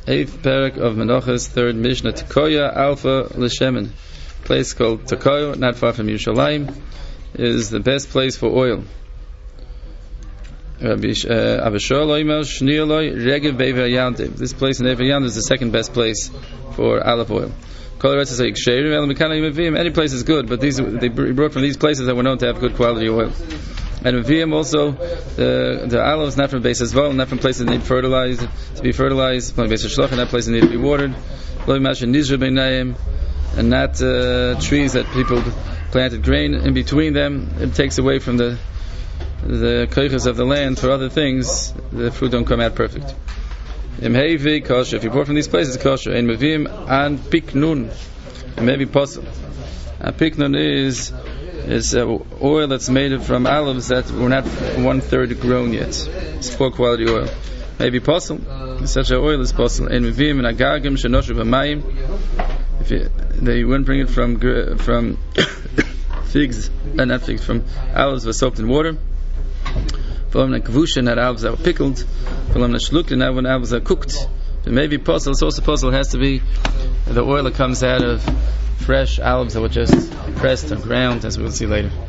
Eighth parak of Menachos, third Mishnah, Tekoya Alpha L'Shemen. Place called Tekoya, not far from Yerushalayim, is the best place for oil. This place in Ever Yandev is the second best place for olive oil. Any place is good, but they brought from these places that were known to have good quality oil. And Mevim also, the olive is not from bases well, not from places that need to be fertilized, from bases shlach, and not places that need to be watered. And not trees that people planted grain in between them. It takes away from the koiches of the land for other things. The fruit don't come out perfect. If you bought from these places, kosher. And Mevim and piknun, and maybe possible. And piknun is oil that's made from olives that were not 1/3 grown yet. It's poor quality oil. Maybe possible. Such an oil is possible. And Mevim and agagim shenoshu b'mayim. They wouldn't bring it from figs, not figs, from olives that were soaked in water. From the kavusha, not olives that were pickled. From the shluk, not when olives are cooked. But maybe possible. It's also possible. It has to be the oil that comes out of fresh olives that were just pressed or ground, as we'll see later.